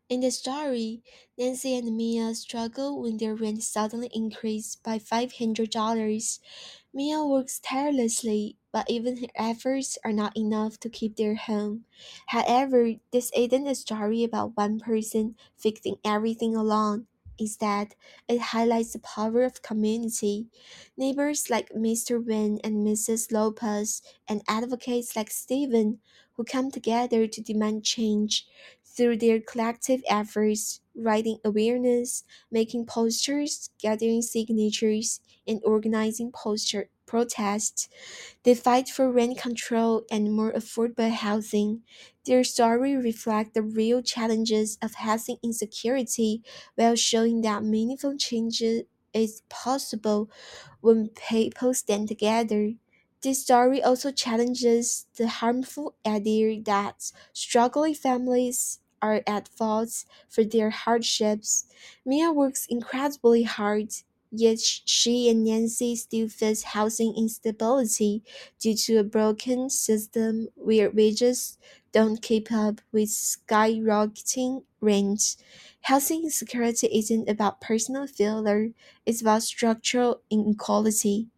In the story, Nancy and Mia struggle when their rent suddenly increased by $500. Mia works tirelessly, but even her efforts are not enough to keep their home. However, this isn't a story about one person fixing everything alone. Instead, it highlights the power of community. Neighbors like Mr. Wynn and Mrs. Lopez, and advocates like Stephen, who come together to demand change. Through their collective efforts, writing awareness, making posters, gathering signatures, and organizing protests, they fight for rent control and more affordable housing. Their story reflects the real challenges of housing insecurity while showing that meaningful change is possible when people stand together. This story also challenges the harmful idea that struggling families are at fault for their hardships. Mia works incredibly hard, yet she and Nancy still face housing instability due to a broken system where wages don't keep up with skyrocketing rent. Housing insecurity isn't about personal failure, it's about structural inequality.